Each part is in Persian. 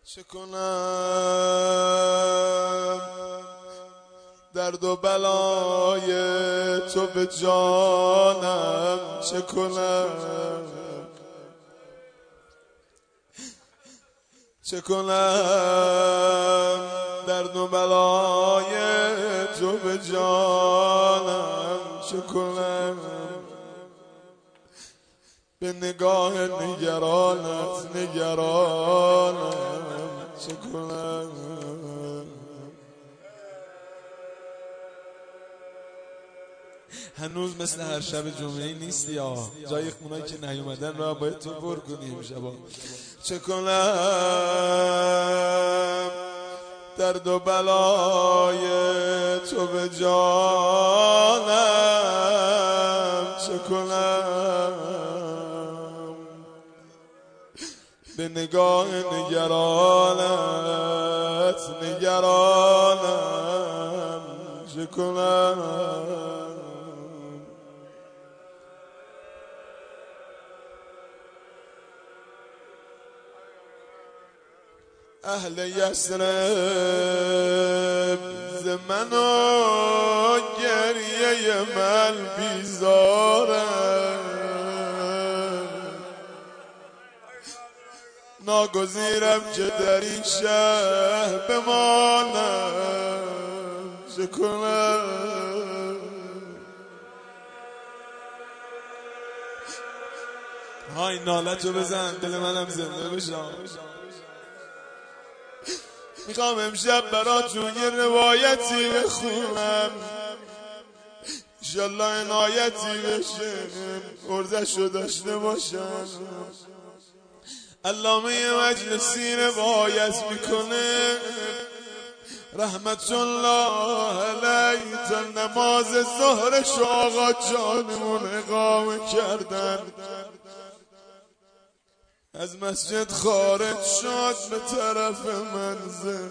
چه کنم درد و بلای تو به جانم، چه کنم چه کنم درد و بلای تو به جانم، چه کنم به نگاه نگرانت نگرانم، چه کنم هنوز مثل هر شب جمعه نیستی ها، جای خونایی که نیومدن را باید تو پر کنی امشبا. چه کنم درد و بلای تو به جانم، چه کنم به نگاه نگرانت نگرانم، چه کنم اهل یثرب ز من و گریه من بیزارم، ناگزیرم که در این شهر بمانم، چه کنم های نالتو بزن دل منم زنده بشم. میخوام امشب براتون یه روایتی بخونم، انشالله عنایتی بشه ارزشو داشته باشم. علامه مجلسی روایت میکنه رحمت الله علیه، تا نماز ظهرش آقا جانمون اقامه کردن، از مسجد خارج شد به طرف منزل.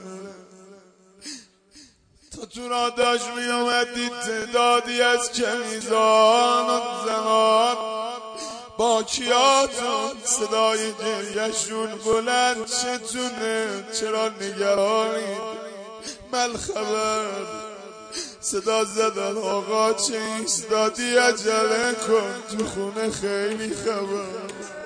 تا تو را داشت می اومدید تعدادی از کنیزان و زنان باکیاتون صدای گریهشون بلند چتونه، چرا نگرانید مل خبر؟ صدا زدن آقا چه ایستادی عجله کن تو خونه خیلی خبر.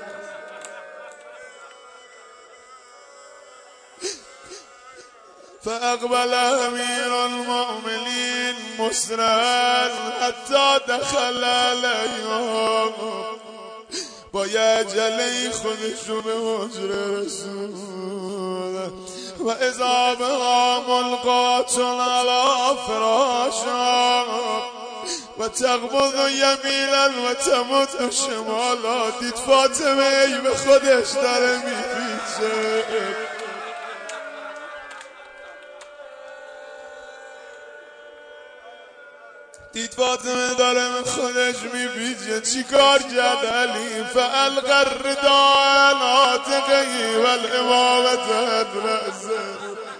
فاقبل امیر المؤمنین مسرعا حتی دخل علیهم، با یه عجله خودشون حجره رسول و اذا بها ملقات علی فراشها و تقبض یمینا و تمد شمالا. دید فاطمه ای به خودش داره میپیچه، دید فاطمه داره به خودش میپیچه، چی کار کرد علی؟ فالقى الرداء علی عاتقه والامامة رأسه،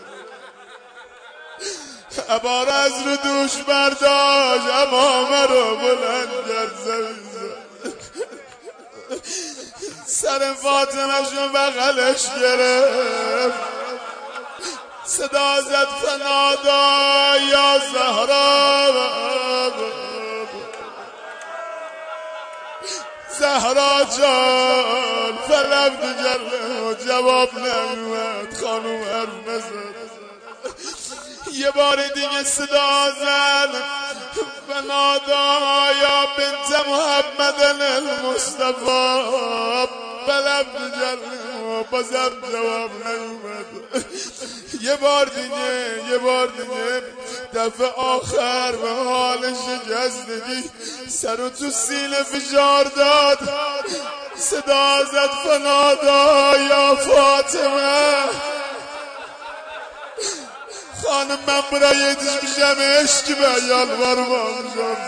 عبا از رو دوش برداشت امامه رو بلند کرد، سر فاطمه شو بغلش گرفت، صدا زد فنادا یا زهرا، زهرا جان فلم تجله، جواب نمیاد، خانوم حرف نزد. یه بار دیگه صدا زد فنادا یا بنت محمد المصطفى فلم تجله، بازم جواب نمیاد. یه بار دیگه دفعه آخر به حال شکستگی سر تو سینه فشار داد، صدا زد فنادا یا فاطمه، خانم من برای یتیش میشم عشقی به یالوار باشم.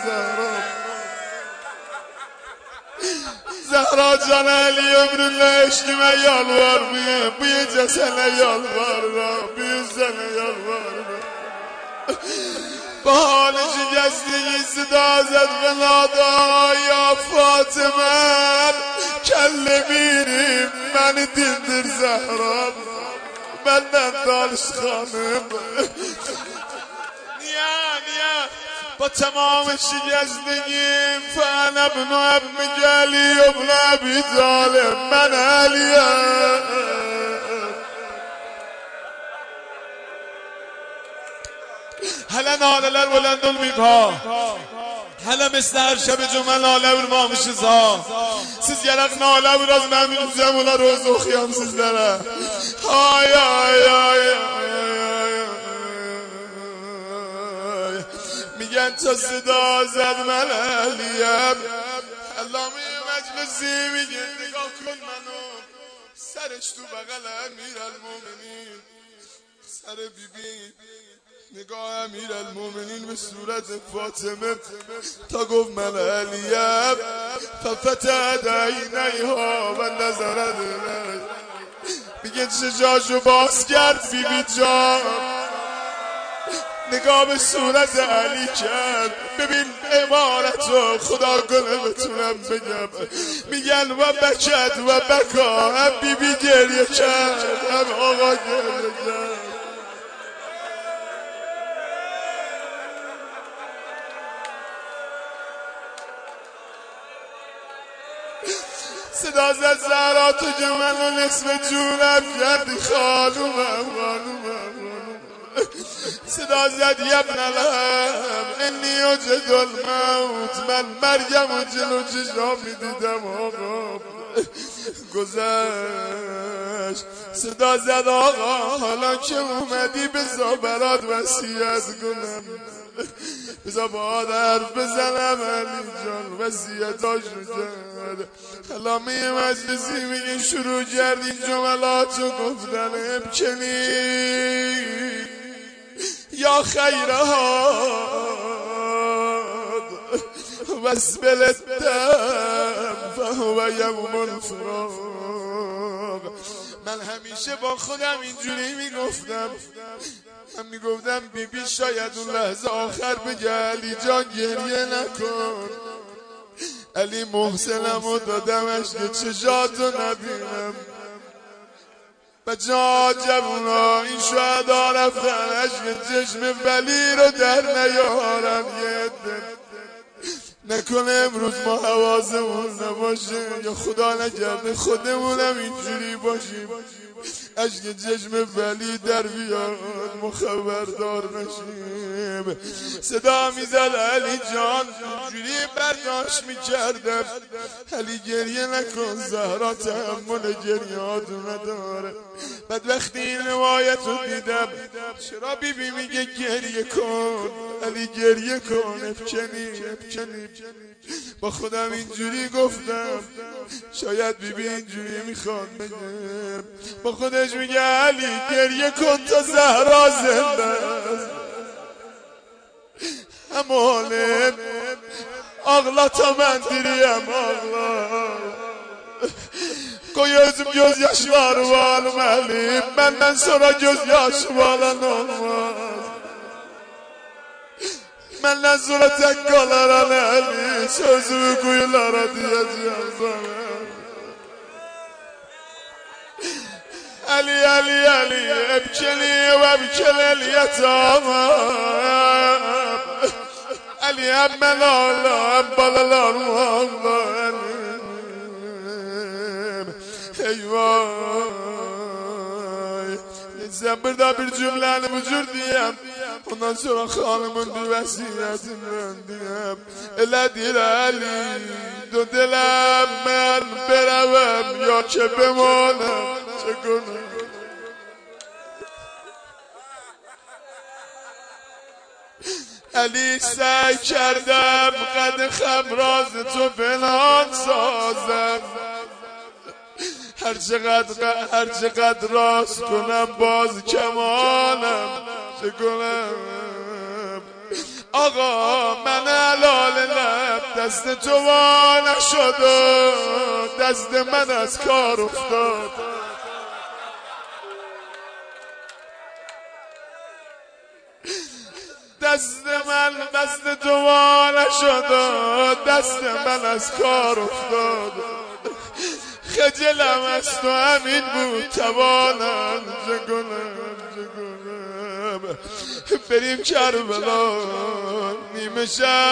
زهرا جان علی امرالله عشقی من یالوار بوی جسن یالوار را بوی زن یالوار را. با حال شکستگی صدا زد فنادا یا فاطمه، کله میریم من دلدر زهرا، benden danışkanım. Niye با تمام شکستگیم فانا ابن ابن گلی ابن ابی ظالم من علیم. هلا ناله‌ler بلند المیگ‌ها، هلا مثل هر شب جمعه nalə vurmamışız ha. Siz gələk nalə vuraq, mən biləcəm onlar öz oxuyam sizlərə. Ay ay ay ay. میگن تا صدا زد من علیم. علامه مجلسی میگه نگاه کن منو، سرش تو بغل امیرالمومنین، سر بیبی نگاه امیرالمومنین به صورت فاطمه تا گفت من علیم. ففتحت عینیها و نظرت الی. میگه چشاشو باز کرد بیبی جان، نگاه به صورت علی کرد. ببین عبارتو خدا کنه بتونم بگم. میگن و بکت و بکا، هم بیبی گریه کرد هم آقا گریه کرد. صدا زد زهرا تو که منو نصف جونم کردی خانومم. صدا زد یبن الهم انی اجد الموت، من مریم و جلو چشام میدیدم آقا گذشت. صدا زد آقا حالا که اومدی بذار برات وصیت کنم، بذار باهات حرف بزنم علی جان وصیتاشو کرد. علامه مجلسی میگه شروع کردی جملاتو گفتن. ابکنی یا خیرهات واسبل الدم فهو یوم الفراق. من همیشه با خودم اینجوری میگفتم، من میگفتم بیبی شاید اون لحظه آخر بگه علی جان گریه نکن. علی محسنمو دادمش که چشاتو نبینم. بچه‌ها جوونا این شهدا رفتن عشق چشم ولی رو در نیارن. یه نکنه امروز ما حواسمون نباشه یا خدا نکرده خودمونم اینجوری باشیم، عشق چشم ولی در بیاد ما خبردار نشیم. صدا میزد علی جان اینجوری برداشت میکردم. علی گریه نکن، زهرا تحمل گریهاتو نداره. بعد وقتی این روایت رو دیدم چرا بیبی میگه گریه کن، علی گریه کن، ابکنی. با خودم اینجوری گفتم شاید بیبی اینجوری میخواد بگه. با خودش میگه علی گریه کن تا زهرا زنده است. همانه ağla ta ben diriyem ağla. Gözüm gözyaşları var benim, benden sonra gözyaşı falan olmaz. Benden sonra tek kalaran Ali, sözümü kuyulara diyeceğim sana. Ali Ali Ali, ebkeli ve ebkelel yatamam. Ali emmel ağla, embalalar ağla elim. Eyvah. Sen burada bir cümleni mücür diyem. Ondan sonra hanımın bir vesiyetinden diyem. Eledir Ali, dödelem ben berevem ya که بمانم چه کنم. علی سعی کردم قد خمراز تو پنهان سازم. هر چقدر راست کنم باز کمانم چه کنم. آقا من حلال لب دست تو وا نشد و دست من از کار افتاد. دست تو وا نشد و دست من از کار افتاد. خجلم از تو همین بود توانم چگونم بریم کربلا نیمه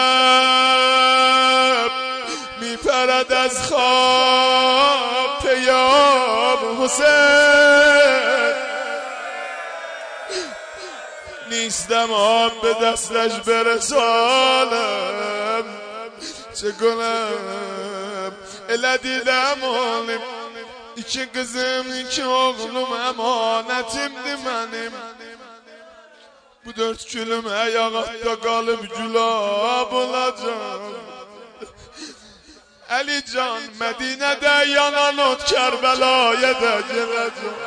شب میپرد از خواب پیام حسین نیستم آب به دستش برسانم چه کنم الا دیدم آنیم iki kızım iki oğlum emanetimdi benim bu dört gülüm ayakta kalıp gülab olacak Alican Medine'de yanan ot Kerbela'ya da gelecek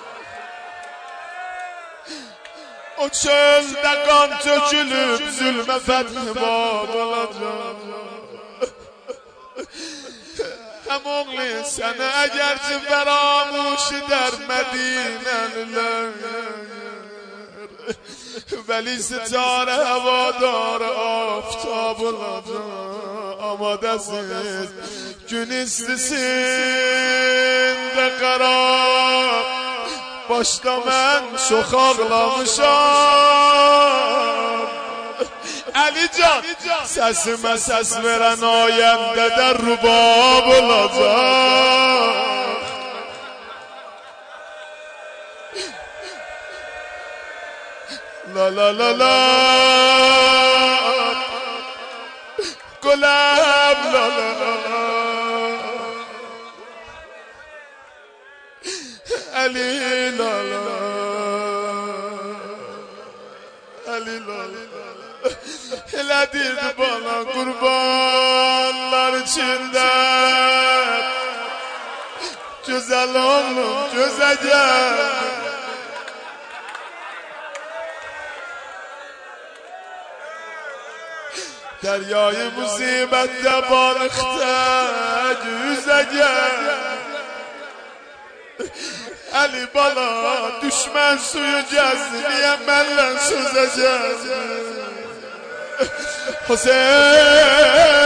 o çölde kan tökülüp zulme fethi bab olacak هم اغلی سنه اگرچه فراموش در مدینه ولی ستاره هوادار آفتاب آماده سید gün istisinde قرار başta mən çox ağlamışam Alican sesime ses veren ayende de rubab olacak La la la la Gülüm la la Ali la la Ali la la Elədir bana kurbanlar içinde Güzel oğlum göze gel Deryayı musibette balıkta yüze gel Ali bala düşman suyu gezdi niye benle süzeceğiz Hüseyin